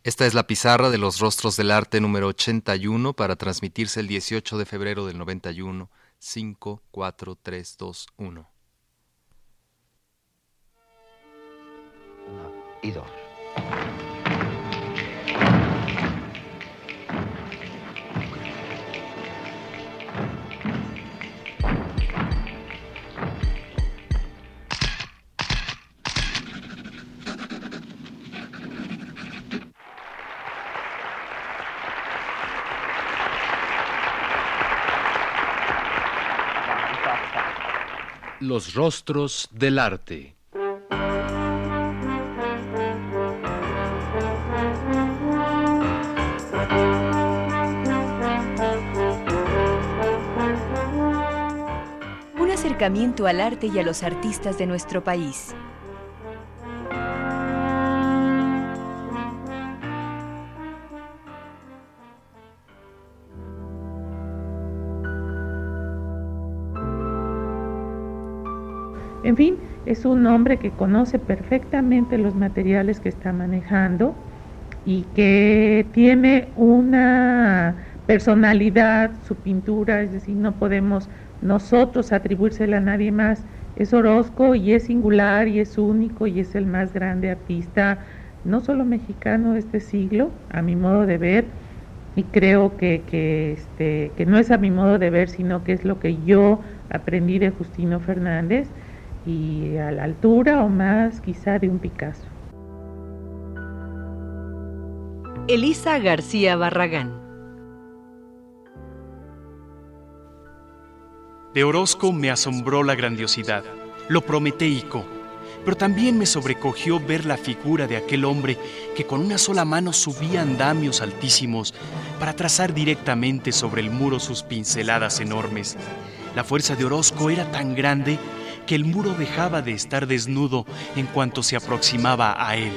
Esta es la pizarra de los Rostros del Arte número 81 para transmitirse el 18 de febrero del 91, 5, 4, 3, 2, 1. 1 y 2. Los Rostros del Arte. Un acercamiento al arte y a los artistas de nuestro país. En fin, es un hombre que conoce perfectamente los materiales que está manejando y que tiene una personalidad, su pintura, es decir, no podemos nosotros atribuírsela a nadie más. Es Orozco y es singular y es único y es el más grande artista, no solo mexicano de este siglo, a mi modo de ver, y creo que no es a mi modo de ver, sino que es lo que yo aprendí de Justino Fernández, y a la altura o más quizá de un Picasso. Elisa García Barragán. De Orozco me asombró la grandiosidad, lo prometeico, pero también me sobrecogió ver la figura de aquel hombre que con una sola mano subía andamios altísimos para trazar directamente sobre el muro sus pinceladas enormes. La fuerza de Orozco era tan grande que el muro dejaba de estar desnudo en cuanto se aproximaba a él.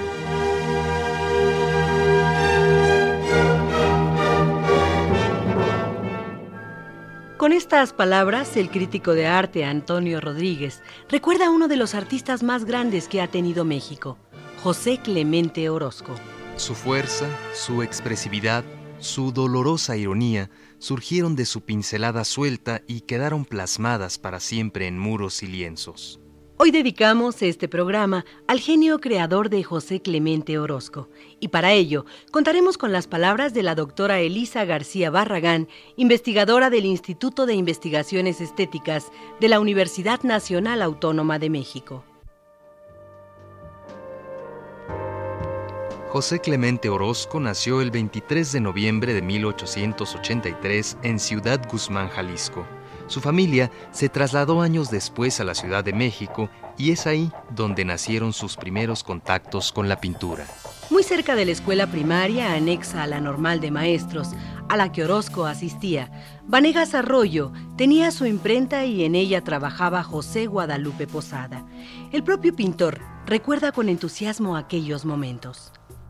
Con estas palabras, el crítico de arte Antonio Rodríguez recuerda a uno de los artistas más grandes que ha tenido México, José Clemente Orozco. Su fuerza, su expresividad, su dolorosa ironía surgieron de su pincelada suelta y quedaron plasmadas para siempre en muros y lienzos. Hoy dedicamos este programa al genio creador de José Clemente Orozco, y para ello contaremos con las palabras de la doctora Elisa García Barragán, investigadora del Instituto de Investigaciones Estéticas de la Universidad Nacional Autónoma de México. José Clemente Orozco nació el 23 de noviembre de 1883 en Ciudad Guzmán, Jalisco. Su familia se trasladó años después a la Ciudad de México y es ahí donde nacieron sus primeros contactos con la pintura. Muy cerca de la escuela primaria anexa a la Normal de Maestros, a la que Orozco asistía, Vanegas Arroyo tenía su imprenta y en ella trabajaba José Guadalupe Posada. El propio pintor recuerda con entusiasmo aquellos momentos.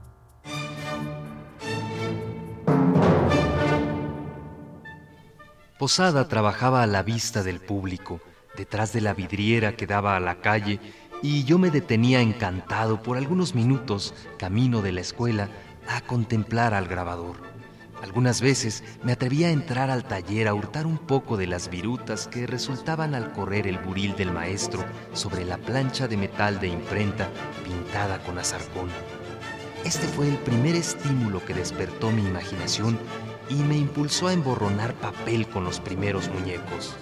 Posada trabajaba a la vista del público, detrás de la vidriera que daba a la calle, y yo me detenía encantado por algunos minutos, camino de la escuela, a contemplar al grabador. Algunas veces me atrevía a entrar al taller a hurtar un poco de las virutas que resultaban al correr el buril del maestro sobre la plancha de metal de imprenta pintada con azarcón. Este fue el primer estímulo que despertó mi imaginación y me impulsó a emborronar papel con los primeros muñecos.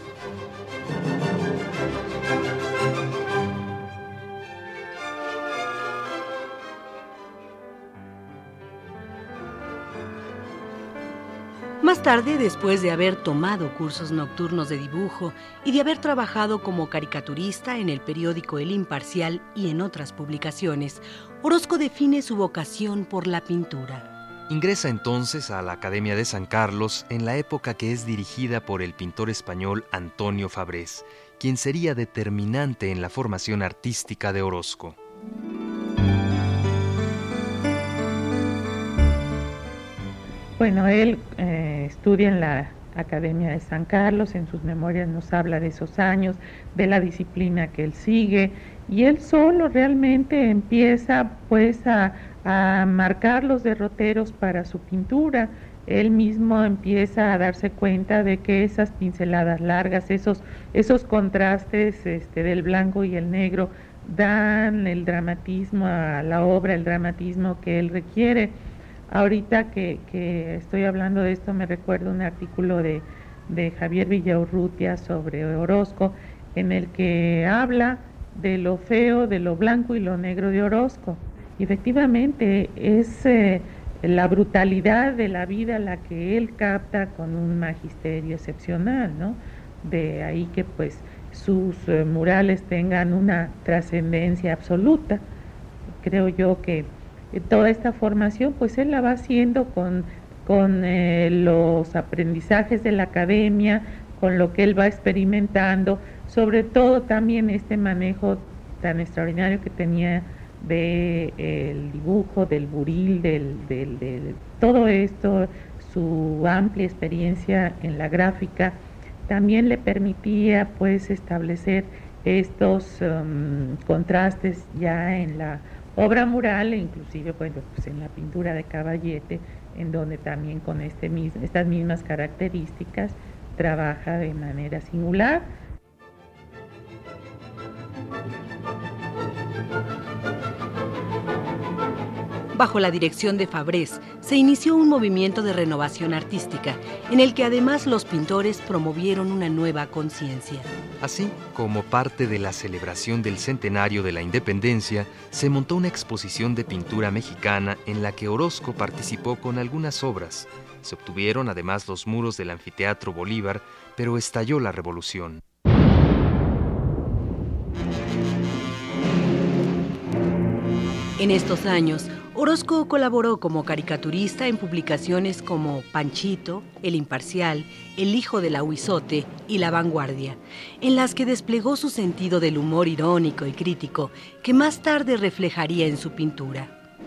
Más tarde, después de haber tomado cursos nocturnos de dibujo y de haber trabajado como caricaturista en el periódico El Imparcial y en otras publicaciones, Orozco define su vocación por la pintura. Ingresa entonces a la Academia de San Carlos en la época que es dirigida por el pintor español Antonio Fabrés, quien sería determinante en la formación artística de Orozco. Bueno, él estudia en la Academia de San Carlos. En sus memorias nos habla de esos años, de la disciplina que él sigue, y él solo realmente empieza pues a marcar los derroteros para su pintura. Él mismo empieza a darse cuenta de que esas pinceladas largas, esos contrastes del blanco y el negro, dan el dramatismo a la obra, el dramatismo que él requiere. Ahorita que estoy hablando de esto, me recuerdo un artículo de Javier Villaurrutia sobre Orozco, en el que habla de lo feo, de lo blanco y lo negro de Orozco. Y efectivamente es la brutalidad de la vida la que él capta con un magisterio excepcional, ¿no? De ahí que pues sus murales tengan una trascendencia absoluta. Creo yo que toda esta formación pues él la va haciendo con los aprendizajes de la academia, con lo que él va experimentando, sobre todo también este manejo tan extraordinario que tenía del dibujo, del buril, de todo esto, su amplia experiencia en la gráfica, también le permitía pues establecer estos contrastes ya en la obra mural e inclusive pues en la pintura de Caballete, en donde también con estas mismas características trabaja de manera singular. Bajo la dirección de Fabrés, se inició un movimiento de renovación artística, en el que además los pintores promovieron una nueva conciencia. Así, como parte de la celebración del centenario de la independencia, se montó una exposición de pintura mexicana en la que Orozco participó con algunas obras. Se obtuvieron además los muros del Anfiteatro Bolívar, pero estalló la revolución. En estos años, Orozco colaboró como caricaturista en publicaciones como Panchito, El Imparcial, El Hijo del Ahuizote y La Vanguardia, en las que desplegó su sentido del humor irónico y crítico, que más tarde reflejaría en su pintura.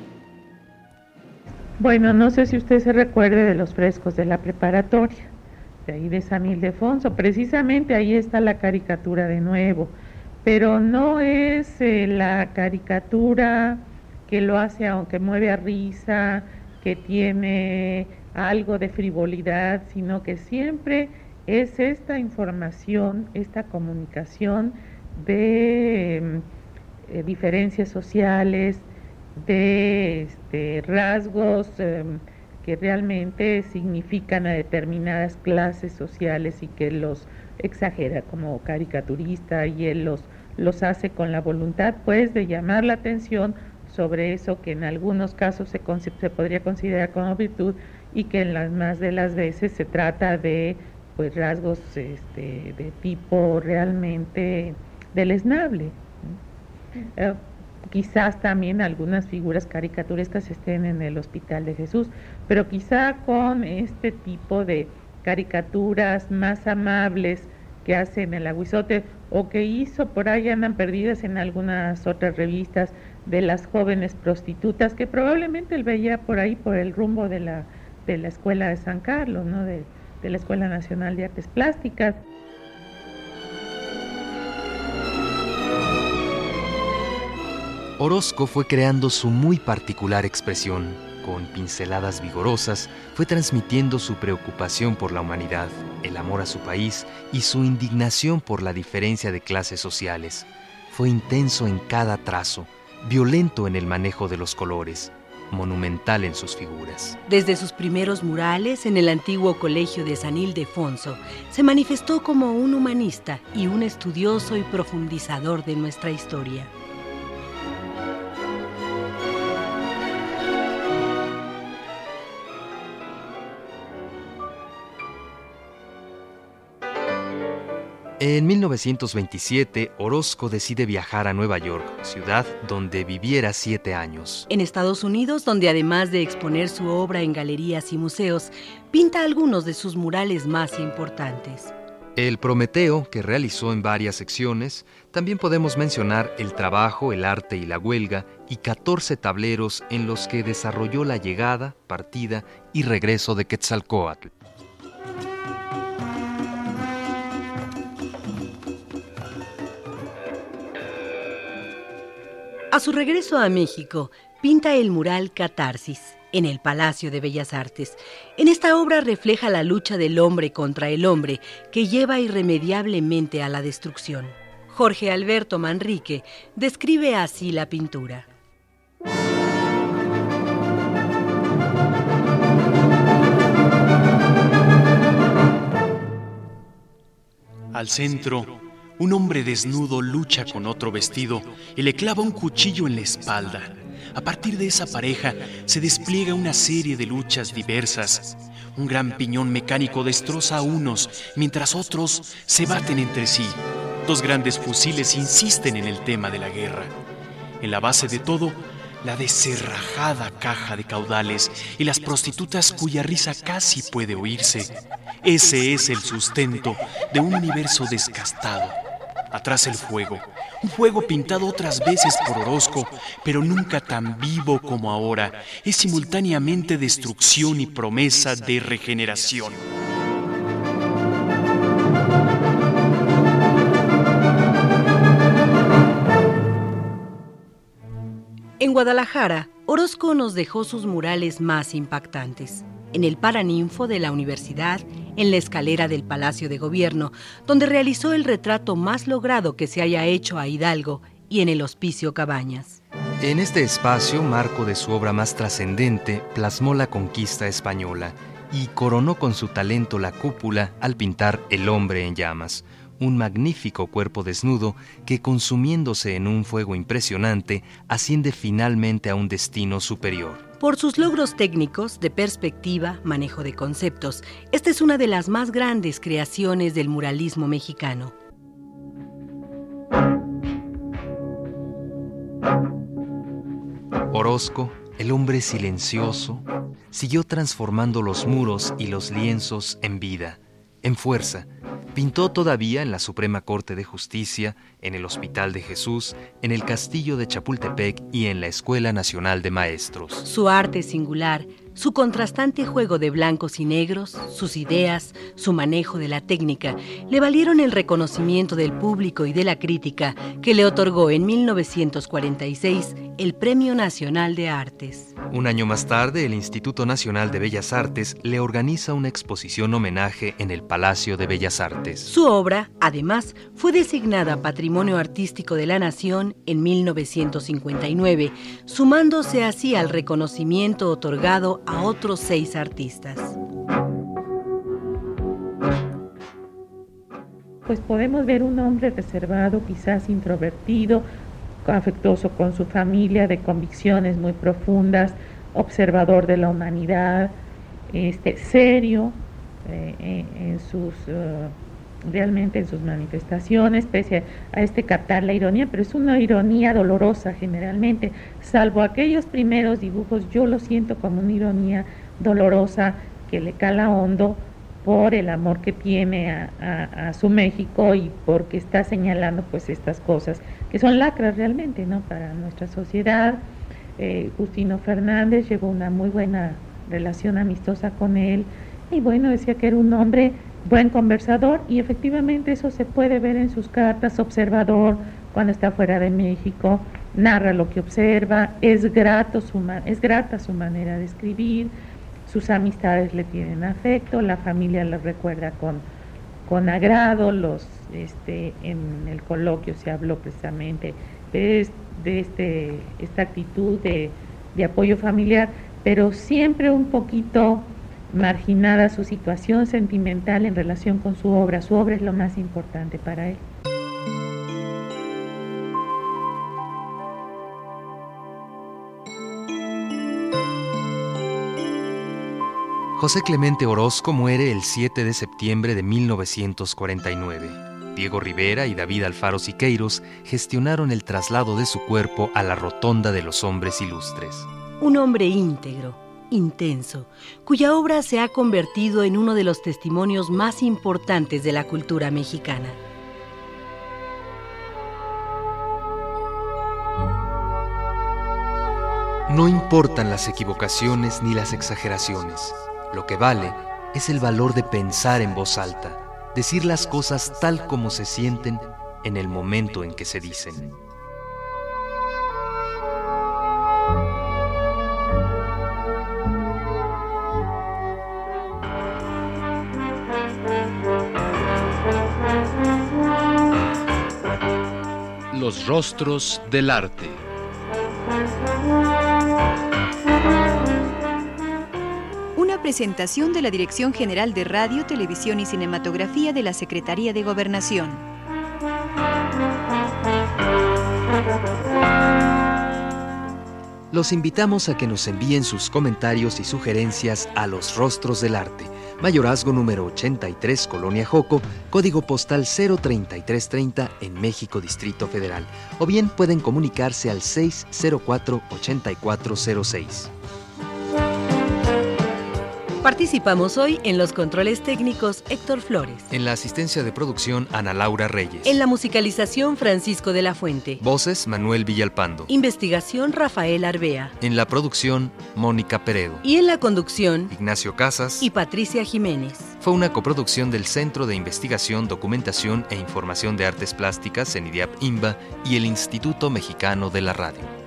Bueno, no sé si usted se recuerde de los frescos de la preparatoria, de ahí de San Ildefonso. Precisamente ahí está la caricatura de nuevo, pero no es la caricatura que lo hace, aunque mueve a risa, que tiene algo de frivolidad, sino que siempre es esta información, esta comunicación de diferencias sociales, de rasgos que realmente significan a determinadas clases sociales y que los exagera como caricaturista, y él los hace con la voluntad pues de llamar la atención sobre eso que en algunos casos se podría considerar como virtud, y que en las más de las veces se trata de pues rasgos de tipo realmente deleznable. Quizás también algunas figuras caricaturescas estén en el Hospital de Jesús, pero quizá con este tipo de caricaturas más amables que hacen el Ahuizote, o que hizo, por ahí andan perdidas en algunas otras revistas, de las jóvenes prostitutas, que probablemente él veía por ahí por el rumbo de la Escuela de San Carlos, ¿no? de la Escuela Nacional de Artes Plásticas. Orozco fue creando su muy particular expresión. Con pinceladas vigorosas, fue transmitiendo su preocupación por la humanidad, el amor a su país y su indignación por la diferencia de clases sociales. Fue intenso en cada trazo, violento en el manejo de los colores, monumental en sus figuras. Desde sus primeros murales en el antiguo colegio de San Ildefonso, se manifestó como un humanista y un estudioso y profundizador de nuestra historia. En 1927, Orozco decide viajar a Nueva York, ciudad donde viviera 7 años. En Estados Unidos, donde además de exponer su obra en galerías y museos, pinta algunos de sus murales más importantes. El Prometeo, que realizó en varias secciones, también podemos mencionar el trabajo, el arte y la huelga, y 14 tableros en los que desarrolló la llegada, partida y regreso de Quetzalcóatl. A su regreso a México, pinta el mural Catarsis en el Palacio de Bellas Artes. En esta obra refleja la lucha del hombre contra el hombre que lleva irremediablemente a la destrucción. Jorge Alberto Manrique describe así la pintura. Al centro, un hombre desnudo lucha con otro vestido y le clava un cuchillo en la espalda. A partir de esa pareja se despliega una serie de luchas diversas. Un gran piñón mecánico destroza a unos, mientras otros se baten entre sí. Dos grandes fusiles insisten en el tema de la guerra. En la base de todo, la descerrajada caja de caudales y las prostitutas cuya risa casi puede oírse. Ese es el sustento de un universo desgastado. Atrás el fuego, un fuego pintado otras veces por Orozco, pero nunca tan vivo como ahora. Es simultáneamente destrucción y promesa de regeneración. En Guadalajara, Orozco nos dejó sus murales más impactantes. En el Paraninfo de la Universidad, en la escalera del Palacio de Gobierno, donde realizó el retrato más logrado que se haya hecho a Hidalgo, y en el Hospicio Cabañas. En este espacio, marco de su obra más trascendente, plasmó la conquista española y coronó con su talento la cúpula al pintar El hombre en llamas, un magnífico cuerpo desnudo que, consumiéndose en un fuego impresionante, asciende finalmente a un destino superior. Por sus logros técnicos, de perspectiva, manejo de conceptos, esta es una de las más grandes creaciones del muralismo mexicano. Orozco, el hombre silencioso, siguió transformando los muros y los lienzos en vida, en fuerza. Pintó todavía en la Suprema Corte de Justicia, en el Hospital de Jesús, en el Castillo de Chapultepec y en la Escuela Nacional de Maestros. Su arte singular, su contrastante juego de blancos y negros, sus ideas, su manejo de la técnica, le valieron el reconocimiento del público y de la crítica que le otorgó en 1946 el Premio Nacional de Artes. Un año más tarde, el Instituto Nacional de Bellas Artes le organiza una exposición homenaje en el Palacio de Bellas Artes. Su obra, además, fue designada Patrimonio Artístico de la Nación en 1959, sumándose así al reconocimiento otorgado a otros 6 artistas. Pues podemos ver un hombre reservado, quizás introvertido, afectuoso con su familia, de convicciones muy profundas, observador de la humanidad, serio realmente en sus manifestaciones, pese a captar la ironía, pero es una ironía dolorosa generalmente, salvo aquellos primeros dibujos, yo lo siento como una ironía dolorosa que le cala hondo por el amor que tiene a su México y porque está señalando pues estas cosas que son lacras realmente, ¿no?, para nuestra sociedad. Justino Fernández llevó una muy buena relación amistosa con él y bueno, decía que era un hombre buen conversador y efectivamente eso se puede ver en sus cartas. Observador cuando está fuera de México, narra lo que observa, es grata su manera de escribir, sus amistades le tienen afecto, la familia lo recuerda con agrado, en el coloquio se habló precisamente de esta actitud de apoyo familiar, pero siempre un poquito marginada su situación sentimental en relación con su obra. Su obra es lo más importante para él. José Clemente Orozco muere el 7 de septiembre de 1949. Diego Rivera y David Alfaro Siqueiros gestionaron el traslado de su cuerpo a la Rotonda de los Hombres Ilustres. Un hombre íntegro, intenso, cuya obra se ha convertido en uno de los testimonios más importantes de la cultura mexicana. No importan las equivocaciones ni las exageraciones. Lo que vale es el valor de pensar en voz alta, decir las cosas tal como se sienten en el momento en que se dicen. Los rostros del arte. Una presentación de la Dirección General de Radio, Televisión y Cinematografía de la Secretaría de Gobernación. Los invitamos a que nos envíen sus comentarios y sugerencias a Los Rostros del Arte, Mayorazgo número 83, Colonia Joco, código postal 03330 en México, Distrito Federal. O bien pueden comunicarse al 604-8406. Participamos hoy en los controles técnicos Héctor Flores. En la asistencia de producción, Ana Laura Reyes. En la musicalización, Francisco de la Fuente. Voces, Manuel Villalpando. Investigación, Rafael Arbea. En la producción, Mónica Peredo. Y en la conducción, Ignacio Casas y Patricia Jiménez. Fue una coproducción del Centro de Investigación, Documentación e Información de Artes Plásticas, CENIDIAP-INBA, y el Instituto Mexicano de la Radio.